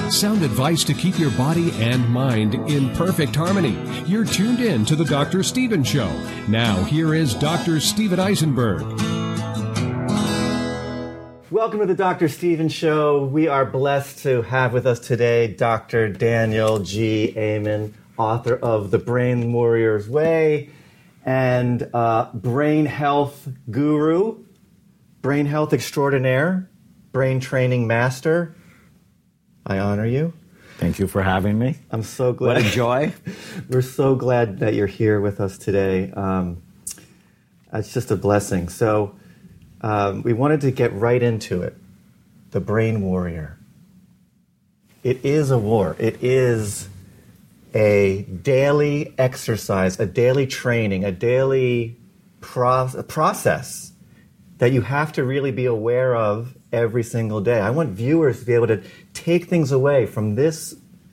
Sound advice to keep your body and mind in perfect harmony. You're tuned in to the Dr. Stephen Show. Now, here is Dr. Stephen Eisenberg. Welcome to the Dr. Stephen Show. We are blessed to have with us today Dr. Daniel G. Amen, author of The Brain Warrior's Way and brain health guru, brain health extraordinaire, brain training master. I honor you. Thank you for having me. I'm so glad. What a joy. We're so glad that you're here with us today. It's just a blessing. So we wanted to get right into it. The Brain Warrior. It is a war. It is a daily exercise, a daily training, a daily process that you have to really be aware of every single day. I want viewers to be able to take things away from this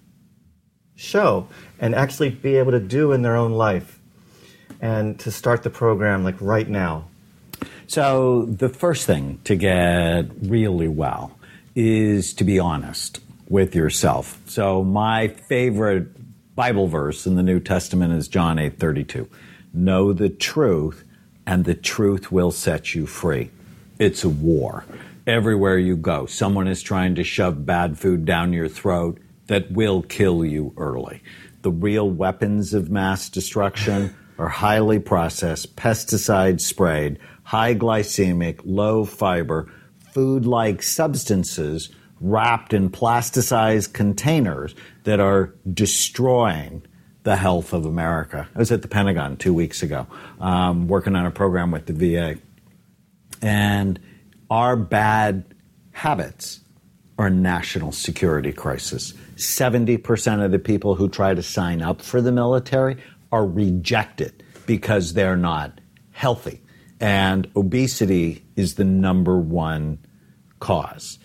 show and actually be able to do in their own life and to start the program like right now. So the first thing to get really well is to be honest with yourself. So my favorite Bible verse in the New Testament is John 8:32. Know the truth, and the truth will set you free. It's a war. Everywhere you go, someone is trying to shove bad food down your throat that will kill you early. The real weapons of mass destruction are highly processed, pesticide sprayed, high glycemic, low fiber, food-like substances wrapped in plasticized containers that are destroying the health of America. I was at the Pentagon 2 weeks ago, working on a program with the VA. And our bad habits are a national security crisis. 70% of the people who try to sign up for the military are rejected because they're not healthy. And obesity is the number one cause.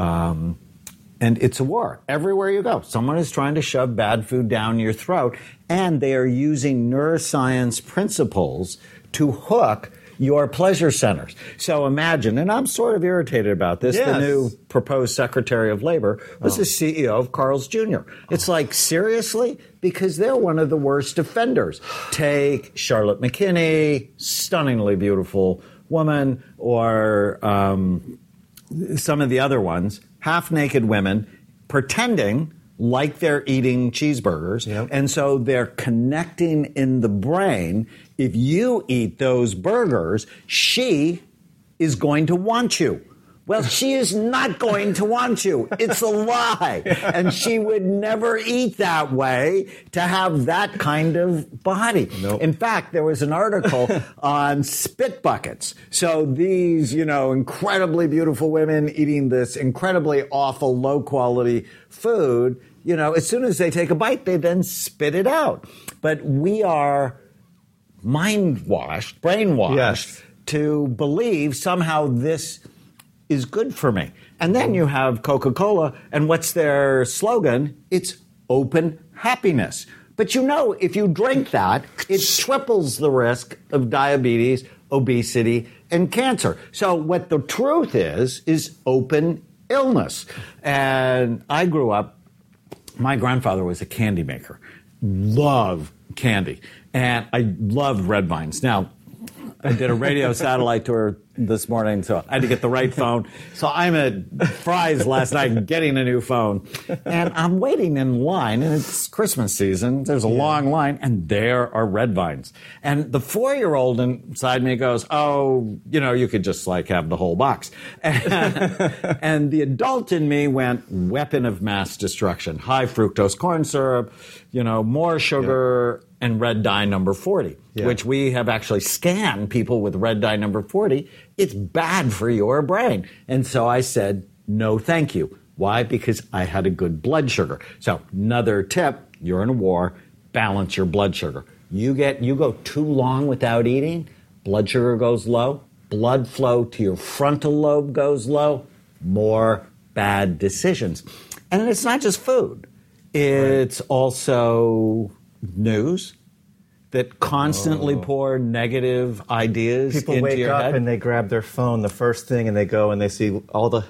And it's a war. Everywhere you go, someone is trying to shove bad food down your throat, and they are using neuroscience principles to hook your pleasure centers. So imagine, and I'm sort of irritated about this, yes. The new proposed Secretary of Labor was the CEO of Carl's Jr. It's like, seriously? Because they're one of the worst offenders. Take Charlotte McKinney, stunningly beautiful woman, or some of the other ones, half-naked women pretending like they're eating cheeseburgers. Yep. And so they're connecting in the brain. If you eat those burgers, she is going to want you. Well, she is not going to want you. It's a lie. And she would never eat that way to have that kind of body. Nope. In fact, there was an article on spit buckets. So these, incredibly beautiful women eating this incredibly awful, low-quality food, as soon as they take a bite, they then spit it out. But we are brainwashed, yes. to believe somehow this is good for me. And then you have Coca-Cola, and what's their slogan? It's open happiness. But if you drink that, it triples the risk of diabetes, obesity, and cancer. So what the truth is open illness. And I grew up, my grandfather was a candy maker. Loved candy. And I loved red vines. Now, I did a radio satellite tour this morning, so I had to get the right phone. So I'm at Fry's last night getting a new phone. And I'm waiting in line, and it's Christmas season. There's a long line, and there are red vines. And the 4-year-old inside me goes, oh, you could just have the whole box. And the adult in me went, weapon of mass destruction, high fructose corn syrup, more sugar, and red dye number 40, which we have actually scanned people with red dye number 40. It's bad for your brain. And so I said, no, thank you. Why? Because I had a good blood sugar. So another tip, you're in a war, balance your blood sugar. You go too long without eating, blood sugar goes low, blood flow to your frontal lobe goes low, more bad decisions. And it's not just food. It's also news that constantly pour negative ideas People into wake your up head. and they grab their phone, the first thing, and they go and they see all the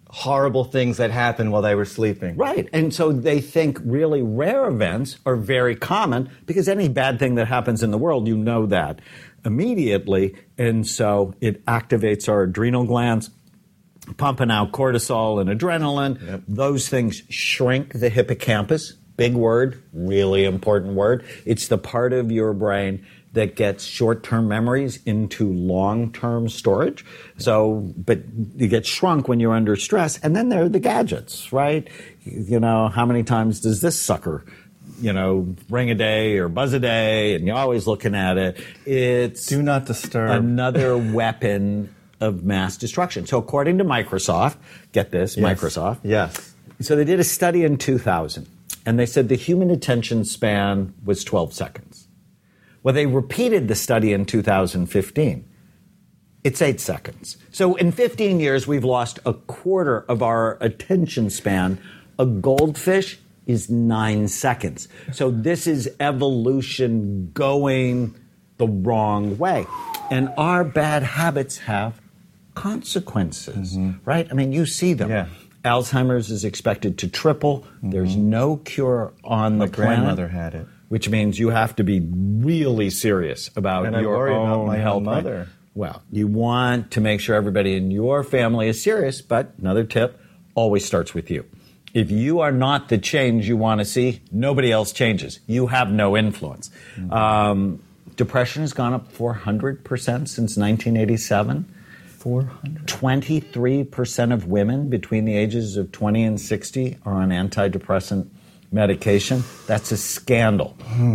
horrible things that happened while they were sleeping. Right. And so they think really rare events are very common because any bad thing that happens in the world, you know that immediately. And so it activates our adrenal glands, pumping out cortisol and adrenaline. Yep. Those things shrink the hippocampus. Big word, really important word. It's the part of your brain that gets short-term memories into long-term storage. So, but you get shrunk when you're under stress. And then there are the gadgets, right? You know, how many times does this sucker, you know, ring a day or buzz a day? And you're always looking at it. It's Do not disturb. another weapon of mass destruction. So according to Microsoft, get this, Yes. Microsoft. Yes. So they did a study in 2000, and they said the human attention span was 12 seconds. Well, they repeated the study in 2015. It's 8 seconds. So in 15 years, we've lost a quarter of our attention span. A goldfish is 9 seconds. So this is evolution going the wrong way. And our bad habits have consequences, right? I mean, you see them. Yeah. Alzheimer's is expected to triple. There's no cure on My the planet. grandmother had it. Which means you have to be really serious about And I your worry about own my own health. right? mother. Well, you want to make sure everybody in your family is serious, but another tip, always starts with you. If you are not the change you want to see, nobody else changes. You have no influence. Depression has gone up 400% since 1987. 400. 23% of women between the ages of 20 and 60 are on antidepressant medication. That's a scandal.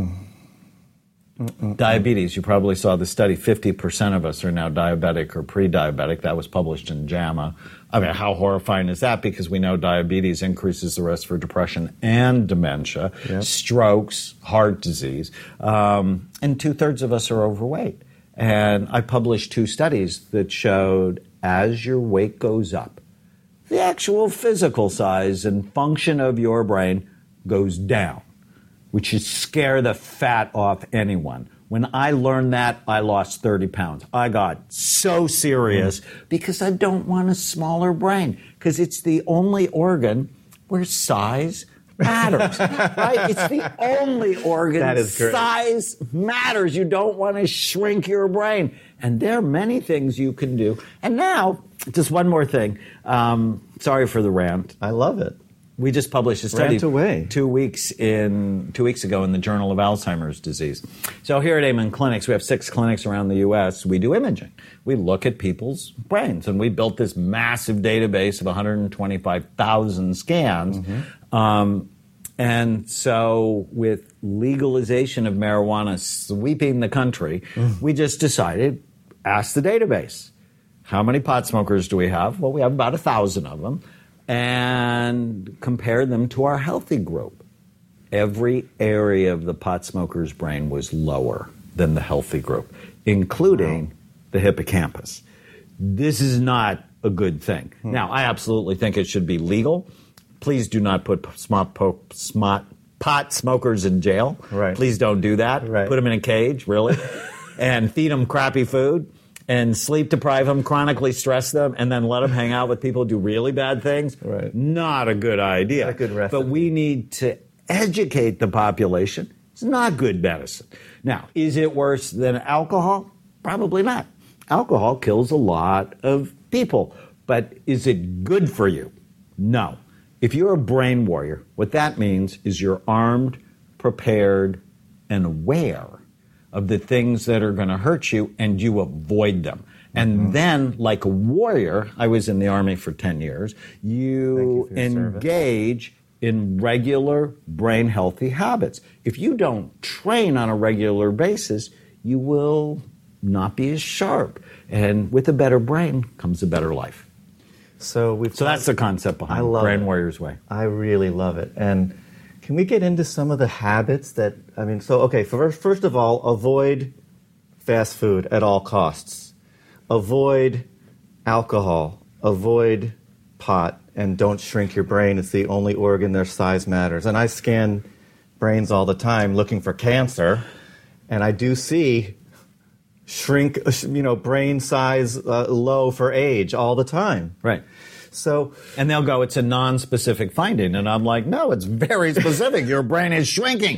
Diabetes, you probably saw the study. 50% of us are now diabetic or pre-diabetic. That was published in JAMA. I mean, how horrifying is that? Because we know diabetes increases the risk for depression and dementia, strokes, heart disease, and 2/3 of us are overweight. And I published 2 studies that showed as your weight goes up, the actual physical size and function of your brain goes down, which should scare the fat off anyone. When I learned that, I lost 30 pounds. I got so serious because I don't want a smaller brain, because it's the only organ where size matters, right? It's the only organ That is great. size matters. You don't want to shrink your brain. And there are many things you can do. And now, just one more thing. Sorry for the rant. I love it. We just published a study Rant away. 2 weeks ago in the Journal of Alzheimer's Disease. So here at Amen Clinics, we have 6 clinics around the U.S. We do imaging. We look at people's brains, and we built this massive database of 125,000 scans. And so with legalization of marijuana sweeping the country, we just decided, ask the database. How many pot smokers do we have? Well, we have about 1,000 of them. And compare them to our healthy group. Every area of the pot smoker's brain was lower than the healthy group, including the hippocampus. This is not a good thing. Now, I absolutely think it should be legal. Please do not put pot smokers in jail. Right. Please don't do that. Right. Put them in a cage, really, and feed them crappy food. And sleep deprive them, chronically stress them, and then let them hang out with people who do really bad things. Right. Not a good idea. Not a good recipe. But we need to educate the population. It's not good medicine. Now, is it worse than alcohol? Probably not. Alcohol kills a lot of people. But is it good for you? No. If you're a brain warrior, what that means is you're armed, prepared, and aware of the things that are going to hurt you, and you avoid them. And then, like a warrior, I was in the Army for 10 years, you for your service. engage in regular brain healthy habits. If you don't train on a regular basis, you will not be as sharp. And with a better brain comes a better life. So that's the concept I behind love Brain it. Warrior's Way. I really love it. And can we get into some of the habits that, first of all, avoid fast food at all costs. Avoid alcohol. Avoid pot. And don't shrink your brain. It's the only organ their size matters. And I scan brains all the time looking for cancer. And I do see brain size low for age all the time. Right. So, and they'll go, it's a non-specific finding. And I'm like, no, it's very specific. Your brain is shrinking.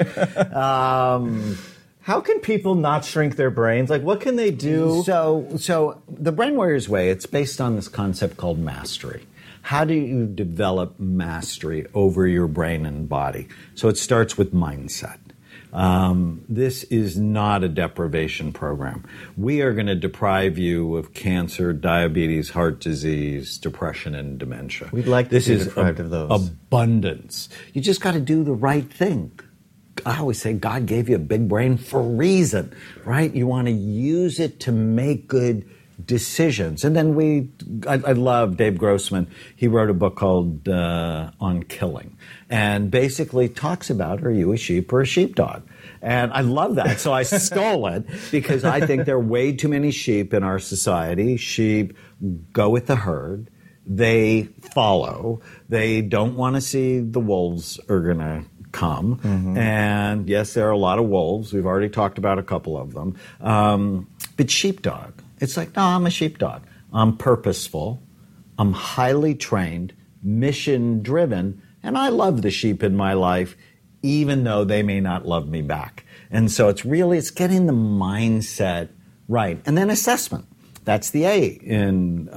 how can people not shrink their brains? Like, what can they do? So the Brain Warriors Way, it's based on this concept called mastery. How do you develop mastery over your brain and body? So it starts with mindset. This is not a deprivation program. We are going to deprive you of cancer, diabetes, heart disease, depression, and dementia. We'd like to be deprived of those. Abundance. You just got to do the right thing. I always say God gave you a big brain for a reason, right? You want to use it to make good decisions. And then I love Dave Grossman. He wrote a book called On Killing, and basically talks about, are you a sheep or a sheepdog? And I love that. So I stole it because I think there are way too many sheep in our society. Sheep go with the herd. They follow. They don't want to see the wolves are going to come. Mm-hmm. And yes, there are a lot of wolves. We've already talked about a couple of them. But sheepdog. It's like, no, I'm a sheepdog. I'm purposeful. I'm highly trained, mission-driven, and I love the sheep in my life, even though they may not love me back. And so it's getting the mindset right. And then assessment. That's the A in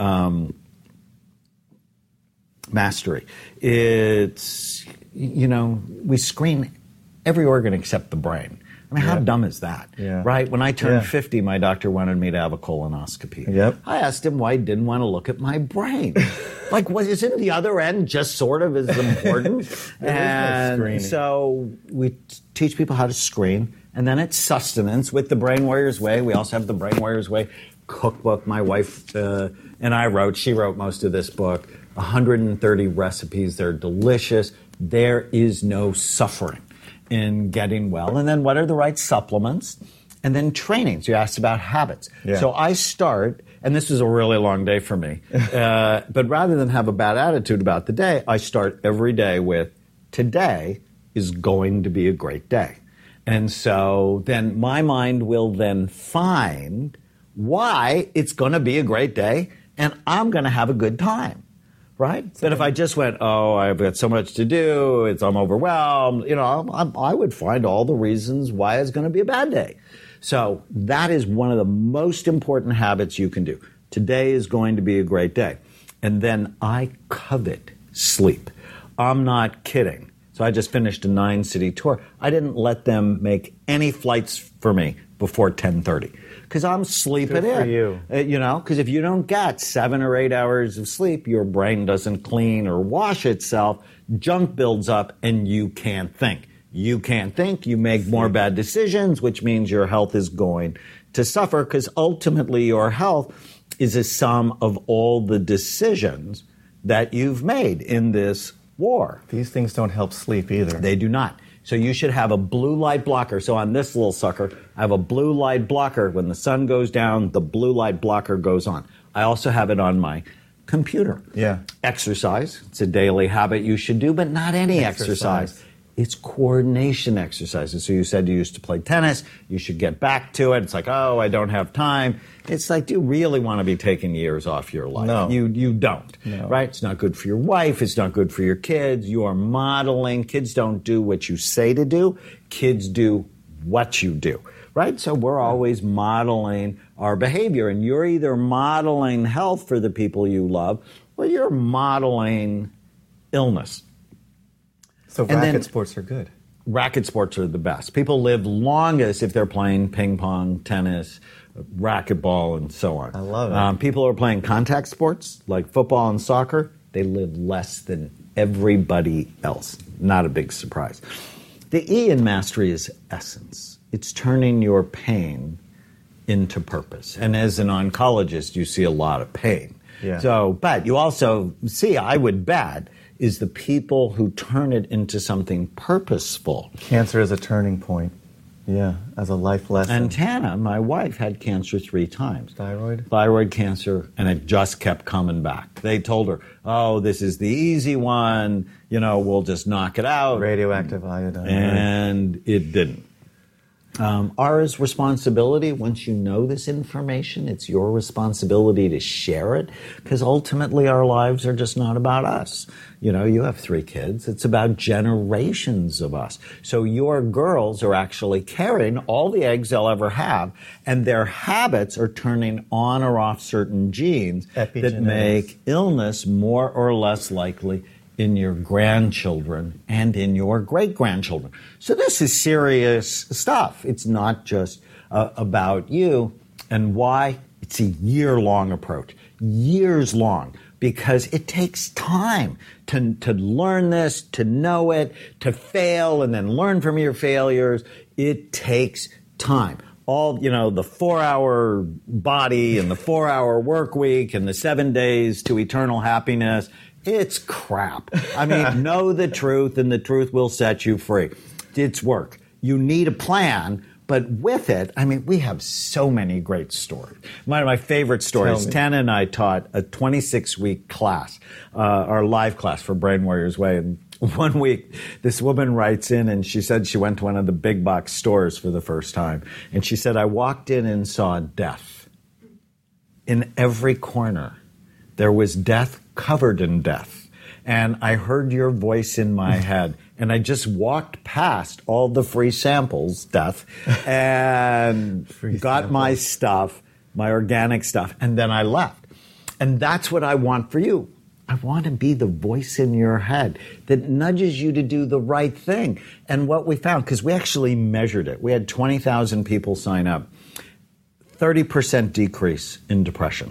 mastery. It's, we screen every organ except the brain. I mean, how dumb is that? Yeah. Right? When I turned 50, my doctor wanted me to have a colonoscopy. Yep. I asked him why he didn't want to look at my brain. Like, isn't the other end just sort of as important? And so we teach people how to screen. And then it's sustenance with the Brain Warriors Way. We also have the Brain Warriors Way cookbook. My wife and I wrote. She wrote most of this book. 130 recipes. They're delicious. There is no suffering in getting well. And then what are the right supplements? And then training. So you asked about habits. Yeah. So I start, and this was a really long day for me, but rather than have a bad attitude about the day, I start every day with, today is going to be a great day. And so then my mind will then find why it's going to be a great day, and I'm going to have a good time. Right? But if I just went, I've got so much to do, I'm overwhelmed, I would find all the reasons why it's going to be a bad day. So that is one of the most important habits you can do. Today is going to be a great day. And then I covet sleep. I'm not kidding. So I just finished a 9-city tour. I didn't let them make any flights for me before 10:30. Because I'm sleeping Good for in. you. Because if you don't get 7 or 8 hours of sleep, your brain doesn't clean or wash itself, junk builds up, and you can't think. You can't think, you make more bad decisions, which means your health is going to suffer, because ultimately your health is a sum of all the decisions that you've made in this war. These things don't help sleep either. They do not. So you should have a blue light blocker. So on this little sucker, I have a blue light blocker. When the sun goes down, the blue light blocker goes on. I also have it on my computer. Yeah. Exercise. It's a daily habit you should do, but not any exercise. It's coordination exercises. So you said you used to play tennis. You should get back to it. It's like, I don't have time. It's like, do you really want to be taking years off your life? No. You don't. No. Right? It's not good for your wife. It's not good for your kids. You are modeling. Kids don't do what you say to do. Kids do what you do. Right? So we're always modeling our behavior. And you're either modeling health for the people you love, or you're modeling illness. So racket sports are good. Racket sports are the best. People live longest if they're playing ping pong, tennis, racquetball, and so on. I love it. People who are playing contact sports like football and soccer, they live less than everybody else. Not a big surprise. The E in mastery is essence. It's turning your pain into purpose. And as an oncologist, you see a lot of pain. Yeah. But you also see, I would bet, is the people who turn it into something purposeful. Cancer is a turning point. Yeah, as a life lesson. And Tana, my wife, had cancer 3 times. Thyroid cancer, and it just kept coming back. They told her, this is the easy one, we'll just knock it out. Radioactive iodine. And it didn't. Ours responsibility, once you know this information, it's your responsibility to share it, because ultimately our lives are just not about us. You know, you have 3 kids. It's about generations of us. So your girls are actually carrying all the eggs they'll ever have, and their habits are turning on or off certain genes that make illness more or less likely in your grandchildren and in your great-grandchildren. So this is serious stuff. It's not just about you. And why? It's a year-long approach, years long, because it takes time to learn this, to know it, to fail, and then learn from your failures. It takes time. All, you know, the 4-hour body and the 4-hour work week and the 7 days to eternal happiness, it's crap. I mean, know the truth, and the truth will set you free. It's work. You need a plan, but with it, I mean, we have so many great stories. One of my favorite stories, Tana and I taught a 26-week class, our live class for Brain Warriors Way. And one week, this woman writes in, and she said she went to one of the big box stores for the first time. And she said, I walked in and saw death. In every corner, there was death covered in death. And I heard your voice in my head. And I just walked past all the free samples, death, and got my stuff, my organic stuff, and then I left. And that's what I want for you. I want to be the voice in your head that nudges you to do the right thing. And what we found, because we actually measured it, we had 20,000 people sign up, 30% decrease in depression,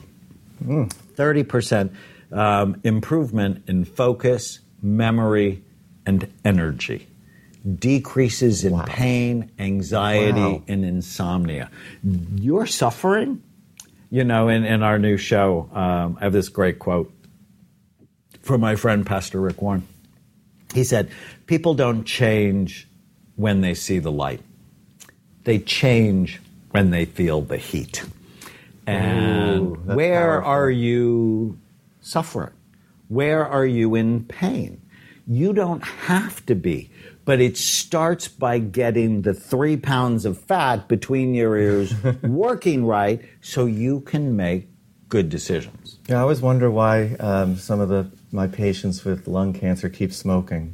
30% improvement in focus, memory, and energy, decreases in pain, anxiety, and insomnia. You're suffering? You know, in our new show, I have this great quote from my friend, Pastor Rick Warren. He said, people don't change when they see the light. They change when they feel the heat. And where are you suffering? Where are you in pain? You don't have to be, but it starts by getting the 3 pounds of fat between your ears working right so you can make good decisions. Yeah, I always wonder why some of my patients with lung cancer keep smoking.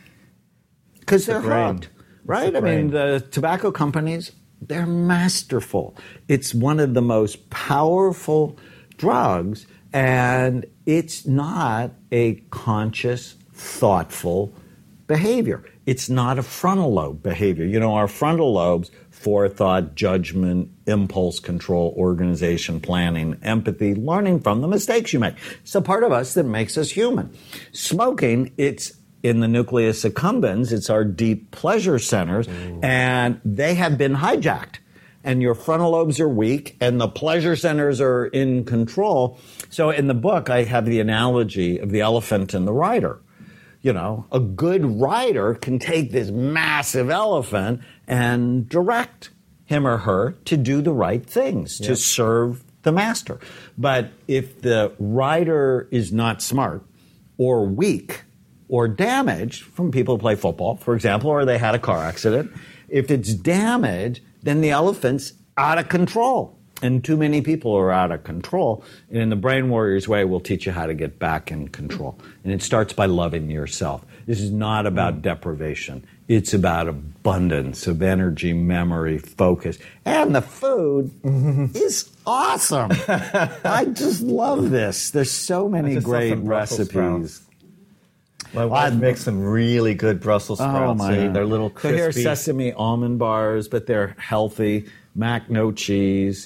Because they're hooked, right? I mean, the tobacco companies, they're masterful. It's one of the most powerful drugs, and it's not a conscious, thoughtful behavior. It's not a frontal lobe behavior. You know, our frontal lobes, forethought, judgment, impulse control, organization, planning, empathy, learning from the mistakes you make. It's a part of us that makes us human. Smoking, it's in the nucleus accumbens, it's our deep pleasure centers, and they have been hijacked. And your frontal lobes are weak, and the pleasure centers are in control. So in the book, I have the analogy of the elephant and the rider. You know, a good rider can take this massive elephant and direct him or her to do the right things, to serve the master. But if the rider is not smart or weak or damaged from people who play football, for example, or they had a car accident, if it's damaged, then the elephant's out of control. And too many people are out of control. And in the Brain Warriors Way, we'll teach you how to get back in control. And it starts by loving yourself. This is not about deprivation. It's about abundance of energy, memory, focus. And the food is awesome. I just love this. There's so many great recipes. My wife makes some really good Brussels sprouts. They're little crispy. So here's sesame almond bars, but they're healthy. Mac no cheese.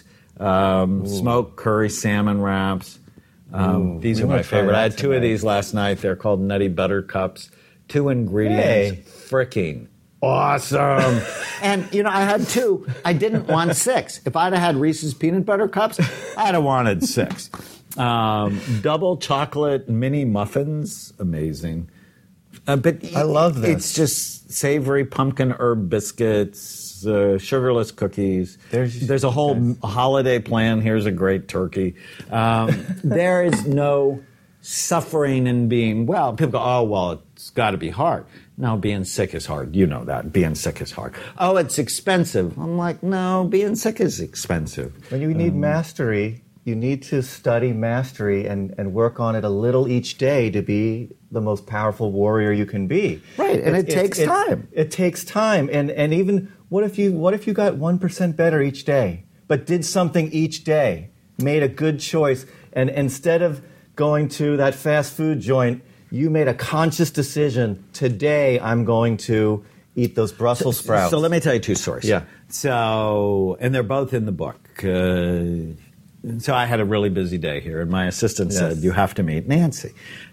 Smoked curry salmon wraps. These are my favorite. I had 2 of these last night. They're called Nutty Butter Cups. 2 ingredients. Freaking awesome. And, you know, I had 2. I didn't want 6. If I'd have had Reese's Peanut Butter Cups, I'd have wanted 6. Double chocolate mini muffins. Amazing. But I love this. It's just savory pumpkin herb biscuits, sugarless cookies. There's a whole holiday plan. Here's a great turkey. There is no suffering and being well. People go, oh, well, it's got to be hard. No, being sick is hard. You know that. Being sick is hard. Oh, it's expensive. I'm like, no, being sick is expensive. When you need mastery, you need to study mastery and work on it a little each day to be the most powerful warrior you can be. Right, and it takes time. It takes time. And even, what if you got 1% better each day, but did something each day, made a good choice, and instead of going to that fast food joint, you made a conscious decision, today I'm going to eat those Brussels sprouts. So let me tell you two stories. Yeah. So, and they're both in the book. So I had a really busy day here, and my assistant said, you have to meet Nancy.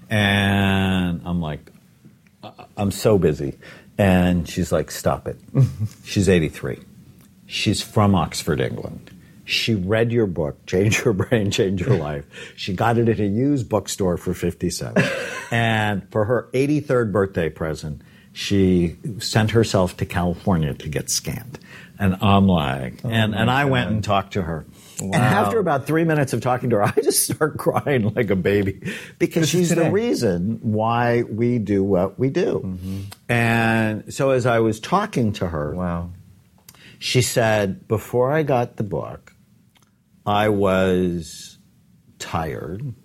And I'm like, I'm so busy. And she's like, stop it. She's 83. She's from Oxford, England. She read your book, Change Your Brain, Change Your Life. She got it at a used bookstore for 50 cents. And for her 83rd birthday present, she sent herself to California to get scanned. And I'm like, and I went and talked to her. Wow. And after about 3 minutes of talking to her, I just start crying like a baby because she's the reason why we do what we do. Mm-hmm. And so as I was talking to her, she said, before I got the book, I was tired,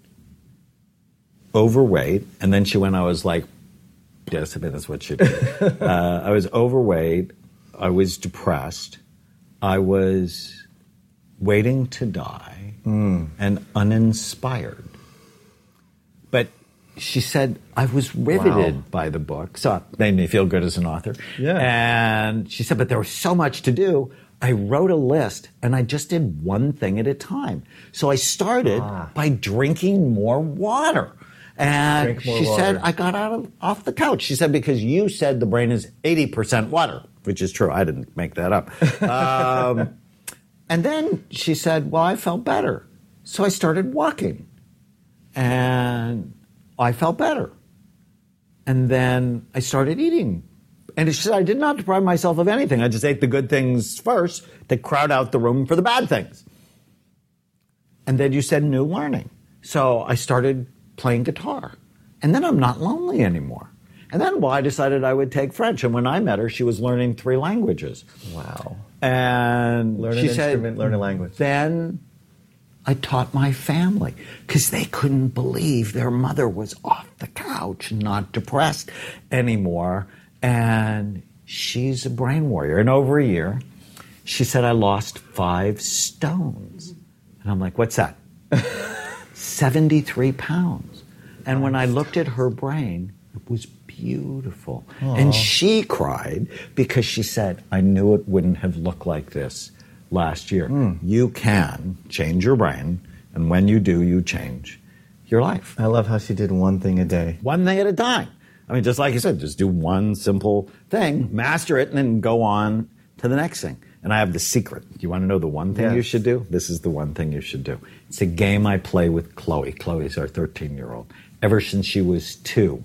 overweight, and then she went, I was like, yes, I mean, that's what she did. I was overweight, I was depressed, I was waiting to die, and uninspired. But she said, I was riveted by the book, so it made me feel good as an author. Yeah. And she said, but there was so much to do. I wrote a list, and I just did one thing at a time. So I started by drinking more water. And she said, I got off the couch. She said, because you said the brain is 80% water, which is true. I didn't make that up. And then she said, well, I felt better. So I started walking. And I felt better. And then I started eating. And she said, I did not deprive myself of anything. I just ate the good things first to crowd out the room for the bad things. And then you said new learning. So I started playing guitar. And then I'm not lonely anymore. And then, I decided I would take French. And when I met her, she was learning 3 languages. Wow. And learn an instrument, learn a language. Then I taught my family because they couldn't believe their mother was off the couch, not depressed anymore. And she's a brain warrior. And over a year, she said, I lost 5 stones. And I'm like, what's that? 73 pounds. And when I looked at her brain, it was beautiful. Aww. And she cried because she said, I knew it wouldn't have looked like this last year. You can change your brain, and when you do, you change your life. I love how she did one thing a day. One thing at a time. I mean, just like you said, just do one simple thing, master it, and then go on to the next thing. And I have the secret. Do you want to know the one thing you should do? This is the one thing you should do. It's a game I play with Chloe. Chloe's our 13-year-old. Ever since she was 2,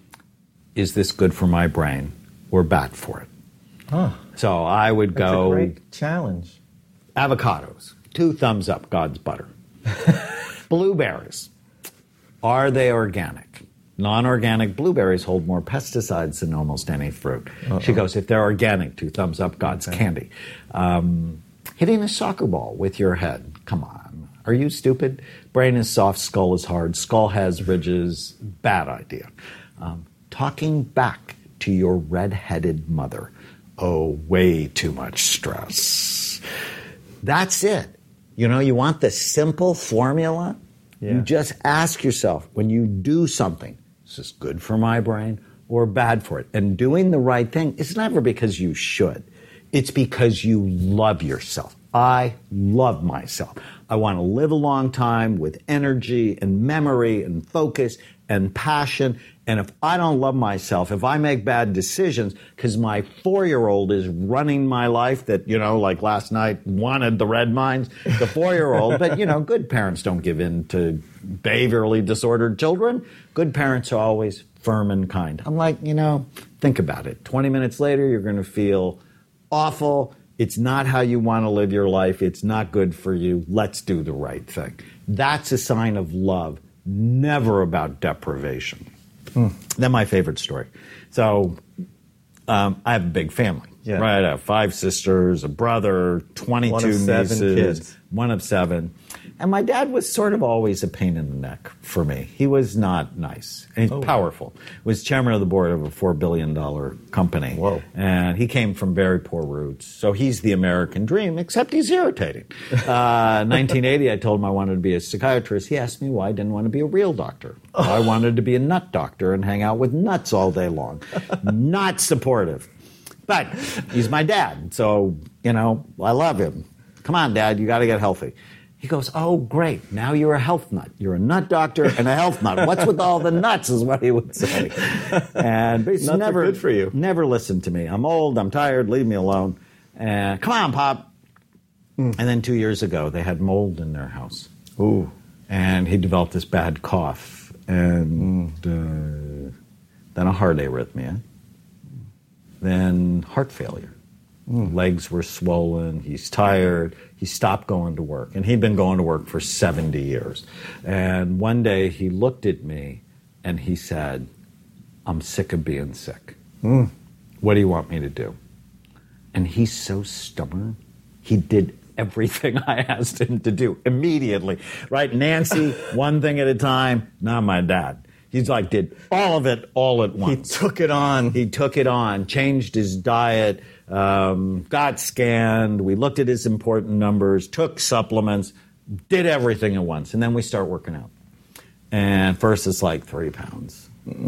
is this good for my brain or bad for it? Huh. So I would go... That's a great challenge. Avocados, 2 thumbs up, God's butter. Blueberries, are they organic? Non-organic blueberries hold more pesticides than almost any fruit. She goes, if they're organic, 2 thumbs up, God's candy. Hitting a soccer ball with your head, come on. Are you stupid? Brain is soft, skull is hard, skull has ridges, bad idea. Talking back to your red-headed mother, oh, way too much stress. That's it. You know, you want the simple formula? Yeah. You just ask yourself, when you do something, is this good for my brain or bad for it? And doing the right thing is never because you should. It's because you love yourself. I love myself. I want to live a long time with energy and memory and focus and passion. And if I don't love myself, if I make bad decisions because my 4-year-old is running my life that, you know, like last night wanted the red mines, the 4-year-old, but, you know, good parents don't give in to behaviorally disordered children. Good parents are always firm and kind. I'm like, you know, think about it. 20 minutes later, you're going to feel awful. It's not how you want to live your life. It's not good for you. Let's do the right thing. That's a sign of love, never about deprivation. Then my favorite story. So I have a big family, right? I have 5 sisters, a brother, 22 One of 7 nieces, kids. one of 7. And my dad was sort of always a pain in the neck for me. He was not nice. And he's powerful. Was chairman of the board of a $4 billion company. Whoa. And he came from very poor roots. So he's the American dream, except he's irritating. 1980, I told him I wanted to be a psychiatrist. He asked me why I didn't want to be a real doctor. I wanted to be a nut doctor and hang out with nuts all day long. Not supportive. But he's my dad. So, I love him. Come on, Dad, you got to get healthy. He goes, oh, great. Now you're a health nut. You're a nut doctor and a health nut. What's with all the nuts is what he would say. And but he's Nuts never are good for you. Never listened to me. I'm old. I'm tired. Leave me alone. And come on, Pop. And then 2 years ago, they had mold in their house. Ooh. And he developed this bad cough. And then a heart arrhythmia. Then heart failure. Legs were swollen. He's tired. He stopped going to work. And he'd been going to work for 70 years. And one day he looked at me and he said, I'm sick of being sick. What do you want me to do? And he's so stubborn. He did everything I asked him to do immediately. Right? Nancy, one thing at a time. Not my dad. He's like, did all of it all at once. He took it on. He took it on, changed his diet, got scanned. We looked at his important numbers, took supplements, did everything at once. And then we start working out. And first it's like 3 pounds.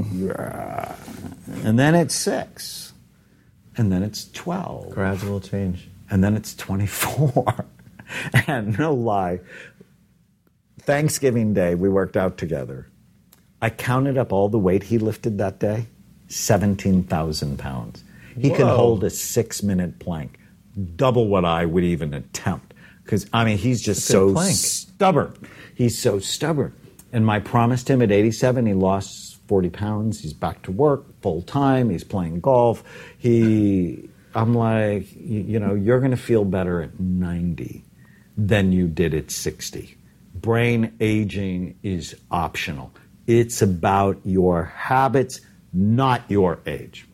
And then it's 6. And then it's 12. Gradual change. And then it's 24. And no lie, Thanksgiving Day, we worked out together. I counted up all the weight he lifted that day, 17,000 pounds. He can hold a 6-minute plank, double what I would even attempt. Because, he's just so stubborn. He's so stubborn. And I promised him at 87, he lost 40 pounds. He's back to work full time. He's playing golf. I'm like, you're going to feel better at 90 than you did at 60. Brain aging is optional. It's about your habits, not your age.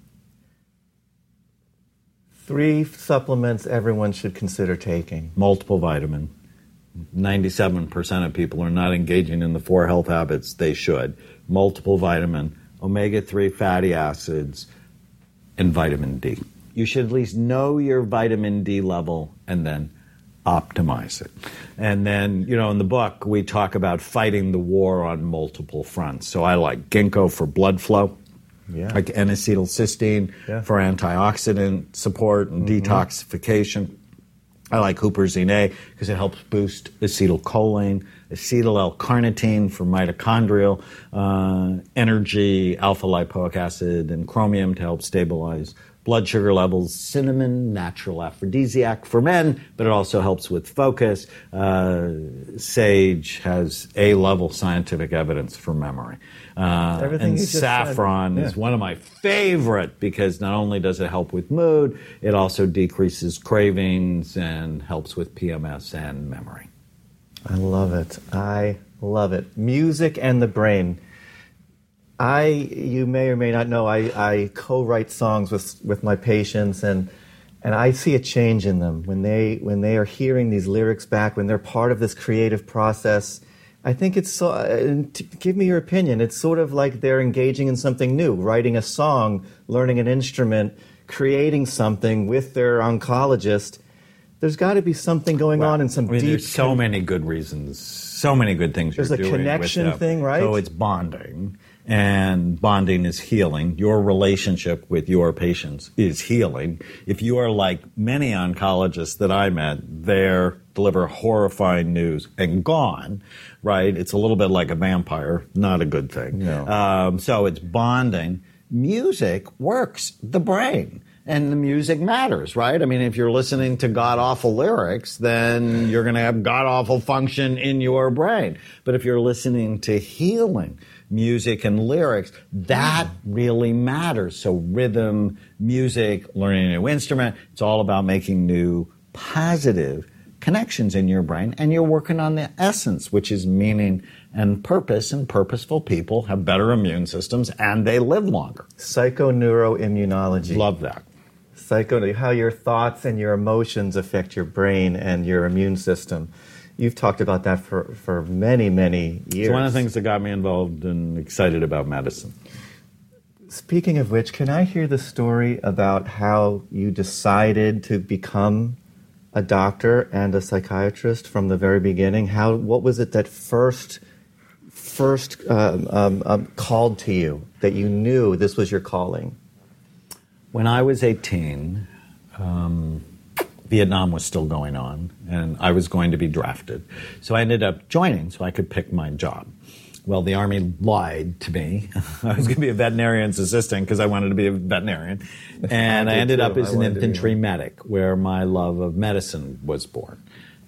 3 supplements everyone should consider taking. Multiple vitamin. 97% of people are not engaging in the 4 health habits they should. Multiple vitamin, omega-3 fatty acids, and vitamin D. You should at least know your vitamin D level and then optimize it. And then, in the book, we talk about fighting the war on multiple fronts. So I like ginkgo for blood flow, like N-acetylcysteine for antioxidant support and detoxification. I like huperzine A because it helps boost acetylcholine, acetyl L-carnitine for mitochondrial energy, alpha-lipoic acid, and chromium to help stabilize blood sugar levels, cinnamon, natural aphrodisiac for men, but it also helps with focus. Sage has A-level scientific evidence for memory. And saffron is one of my favorite because not only does it help with mood, it also decreases cravings and helps with PMS and memory. I love it. I love it. Music and the brain. You may or may not know, I co-write songs with my patients, and I see a change in them when they are hearing these lyrics back, when they're part of this creative process. I think it's so. Give me your opinion. It's sort of like they're engaging in something new, writing a song, learning an instrument, creating something with their oncologist. There's got to be something going on in some deep. There's so many good reasons, so many good things. There's you're a doing connection with them. thing, right? So it's bonding. And bonding is healing. Your relationship with your patients is healing. If you are like many oncologists that I met, they deliver horrifying news and gone, right? It's a little bit like a vampire, not a good thing. No. So it's bonding. Music works the brain. And the music matters, right? If you're listening to god-awful lyrics, then you're going to have god-awful function in your brain. But if you're listening to healing music and lyrics, that really matters. So rhythm, music, learning a new instrument, it's all about making new positive connections in your brain, and you're working on the essence, which is meaning and purpose, and purposeful people have better immune systems and they live longer. Psychoneuroimmunology. Love that. How your thoughts and your emotions affect your brain and your immune system. You've talked about that for many, many years. It's one of the things that got me involved and excited about medicine. Speaking of which, can I hear the story about how you decided to become a doctor and a psychiatrist from the very beginning? What was it that first called to you, that you knew this was your calling? When I was 18, Vietnam was still going on, and I was going to be drafted. So I ended up joining so I could pick my job. Well, the Army lied to me. I was going to be a veterinarian's assistant because I wanted to be a veterinarian. And I ended up as an infantry medic, where my love of medicine was born.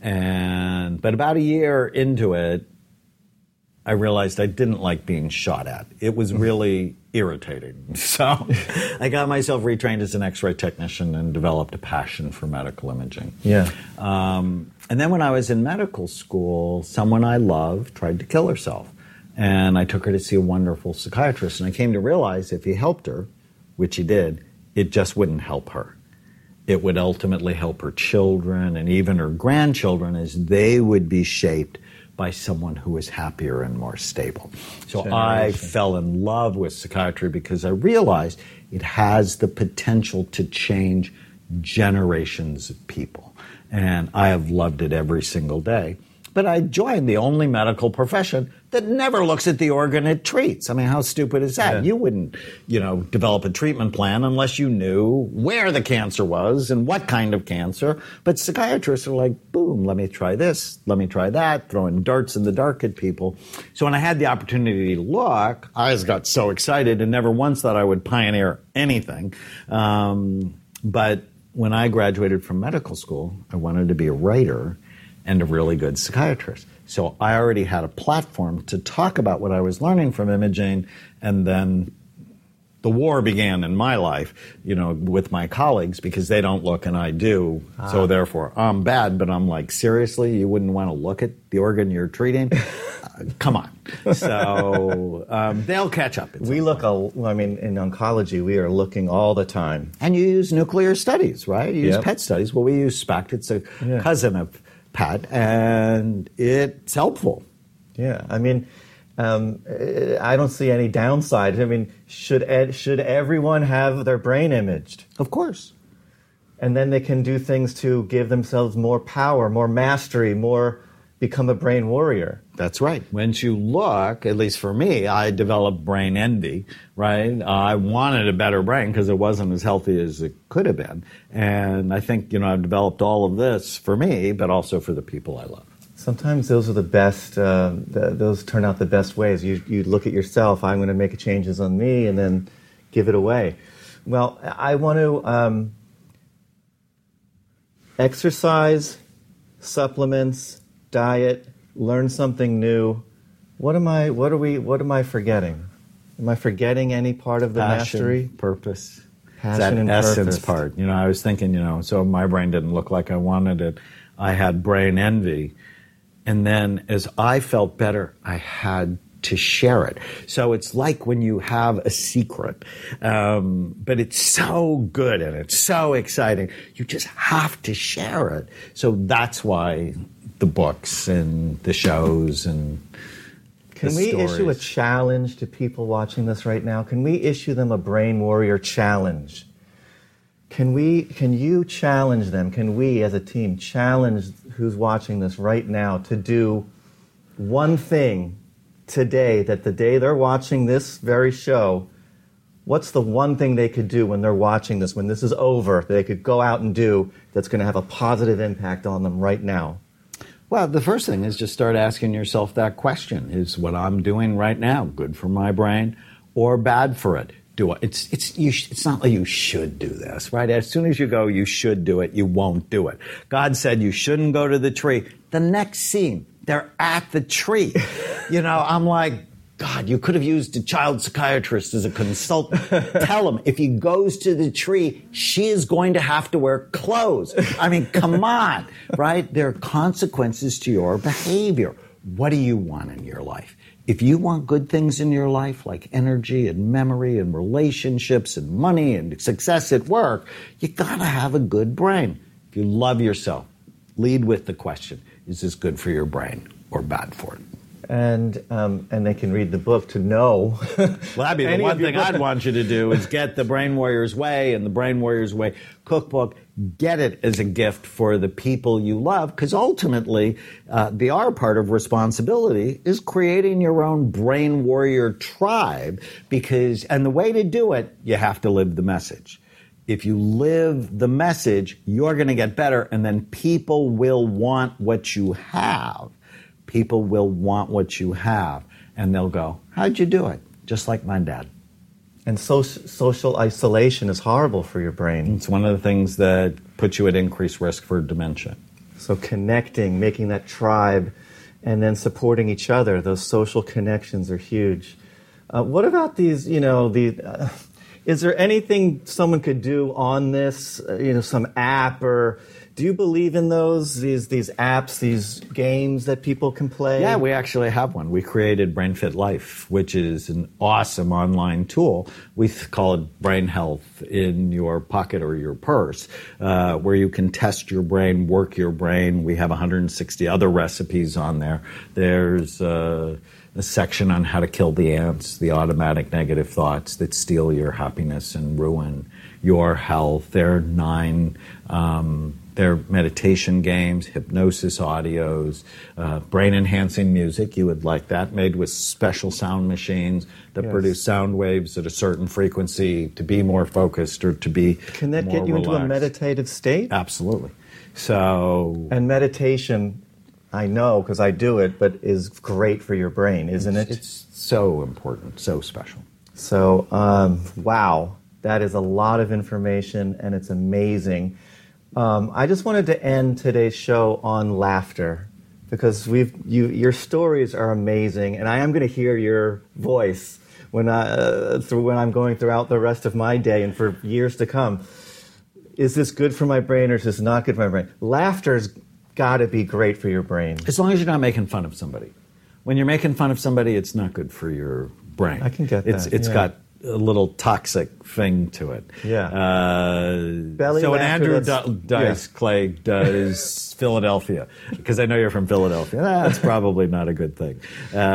But about a year into it, I realized I didn't like being shot at. It was really irritating. So I got myself retrained as an X-ray technician and developed a passion for medical imaging. Yeah. And then when I was in medical school, someone I loved tried to kill herself. And I took her to see a wonderful psychiatrist. And I came to realize if he helped her, which he did, it just wouldn't help her. It would ultimately help her children and even her grandchildren, as they would be shaped by someone who was happier and more stable. So I fell in love with psychiatry because I realized it has the potential to change generations of people. And I have loved it every single day. But I joined the only medical profession that never looks at the organ it treats. I mean, how stupid is that? Yeah. You wouldn't, develop a treatment plan unless you knew where the cancer was and what kind of cancer. But psychiatrists are like, boom, let me try this, let me try that, throwing darts in the dark at people. So when I had the opportunity to look, I just got so excited and never once thought I would pioneer anything. But when I graduated from medical school, I wanted to be a writer and a really good psychiatrist. So I already had a platform to talk about what I was learning from imaging, and then the war began in my life, with my colleagues, because they don't look and I do. So therefore, I'm bad, but I'm like, seriously, you wouldn't want to look at the organ you're treating? Come on. So they'll catch up. We look, in oncology, we are looking all the time. And you use nuclear studies, right? You use PET studies. Well, we use SPECT. It's a cousin of PET, and it's helpful. Yeah, I don't see any downside. Should everyone have their brain imaged? Of course. And then they can do things to give themselves more power, more mastery, become a brain warrior. That's right. Once you look, at least for me, I developed brain envy, right? I wanted a better brain because it wasn't as healthy as it could have been. And I think, I've developed all of this for me, but also for the people I love. Sometimes those are the best, those turn out the best ways. You look at yourself, I'm going to make changes on me, and then give it away. Well, I want to exercise, supplements, diet, learn something new. What am I forgetting? Am I forgetting any part of the mastery? Purpose. Passion and purpose. That essence purpose. part. I was thinking, so my brain didn't look like I wanted it. I had brain envy. And then as I felt better, I had to share it. So it's like when you have a secret, but it's so good and it's so exciting. You just have to share it. So that's why the books and the shows and Can we issue a challenge to people watching this right now? Can we issue them a Brain Warrior challenge? Can you challenge them? Can we as a team challenge who's watching this right now to do one thing today, that the day they're watching this very show, what's the one thing they could do when they're watching this, when this is over, that they could go out and do that's going to have a positive impact on them right now? Well, the first thing is just start asking yourself that question. Is what I'm doing right now good for my brain or bad for it? It's not like you should do this, right? As soon as you go, you should do it, you won't do it. God said you shouldn't go to the tree. The next scene, they're at the tree. I'm like, God, you could have used a child psychiatrist as a consultant. Tell him if he goes to the tree, she is going to have to wear clothes. I mean, come on, right? There are consequences to your behavior. What do you want in your life? If you want good things in your life, like energy and memory and relationships and money and success at work, you gotta have a good brain. If you love yourself, lead with the question, is this good for your brain or bad for it? And they can read the book to know. Well, that'd be the one thing I'd want you to do is get the Brain Warriors Way and the Brain Warriors Way cookbook. Get it as a gift for the people you love, because ultimately the R part of responsibility is creating your own Brain Warrior tribe. And the way to do it, you have to live the message. If you live the message, you're going to get better, and then people will want what you have. People will want what you have, and they'll go, how'd you do it? Just like my dad. And social isolation is horrible for your brain. It's one of the things that puts you at increased risk for dementia. So connecting, making that tribe, and then supporting each other, those social connections are huge. What about these, is there anything someone could do on this, some app, or do you believe in these apps, these games that people can play? Yeah, we actually have one. We created BrainFit Life, which is an awesome online tool. We call it Brain Health in your pocket or your purse, where you can test your brain, work your brain. We have 160 other recipes on there. There's a section on how to kill the ants, the automatic negative thoughts that steal your happiness and ruin your health. There are 9 there are meditation games, hypnosis audios, brain-enhancing music. You would like that, made with special sound machines that produce sound waves at a certain frequency to be more focused or to be Can that more get you relaxed. into a meditative state? Absolutely. So, and meditation, I know because I do it, but is great for your brain, isn't it? It's so important, so special. So, wow, that is a lot of information, and it's amazing. I just wanted to end today's show on laughter, because your stories are amazing, and I am going to hear your voice when I'm going throughout the rest of my day and for years to come. Is this good for my brain, or is this not good for my brain? Laughter's got to be great for your brain. As long as you're not making fun of somebody. When you're making fun of somebody, it's not good for your brain. I can get that. It's got a little toxic thing to it. Yeah. So when Andrew Dice Clay does Philadelphia, because I know you're from Philadelphia, that's probably not a good thing.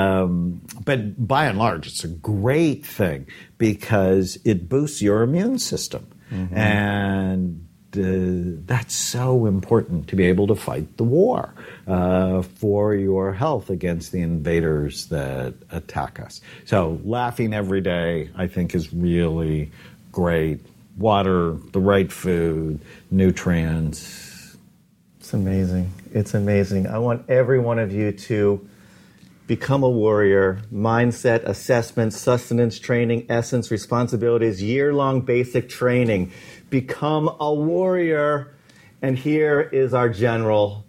But by and large, it's a great thing because it boosts your immune system. Mm-hmm. And that's so important to be able to fight the war for your health against the invaders that attack us. So laughing every day, I think, is really great. Water, the right food, nutrients. It's amazing. It's amazing. I want every one of you to become a warrior. Mindset, assessment, sustenance training, essence, responsibilities, year-long basic training. Become a warrior. And here is our General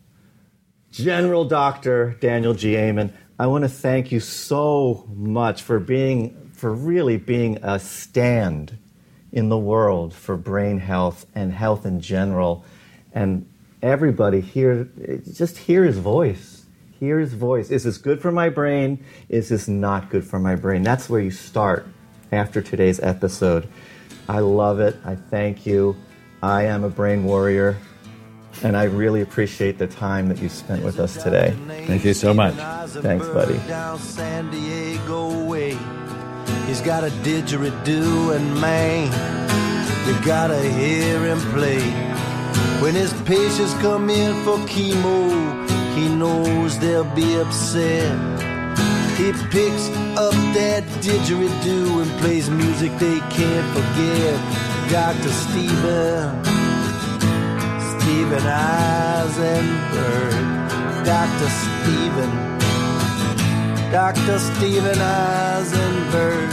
Dr. Daniel G. Amen. I want to thank you so much for really being a stand in the world for brain health and health in general. And everybody here, just hear his voice. Hear his voice. Is this good for my brain? Is this not good for my brain? That's where you start after today's episode. I love it. I thank you. I am a brain warrior, and I really appreciate the time that you spent with us today. Thank you so much. Thanks, buddy. Down San Diego way. He's got a didgeridoo, and man, you gotta hear him play. When his patients come in for chemo, he knows they'll be upset. He picks up that didgeridoo and plays music they can't forget. Dr. Stephen Eisenberg. Dr. Stephen Eisenberg.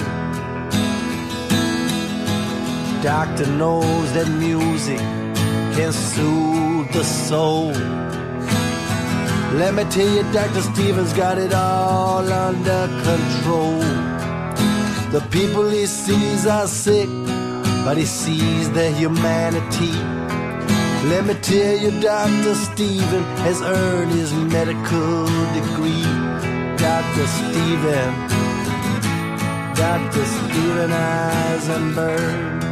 Doctor knows that music can soothe the soul. Let me tell you, Dr. Stephen's got it all under control. The people he sees are sick, but he sees their humanity. Let me tell you, Dr. Stephen has earned his medical degree. Dr. Stephen Eisenberg.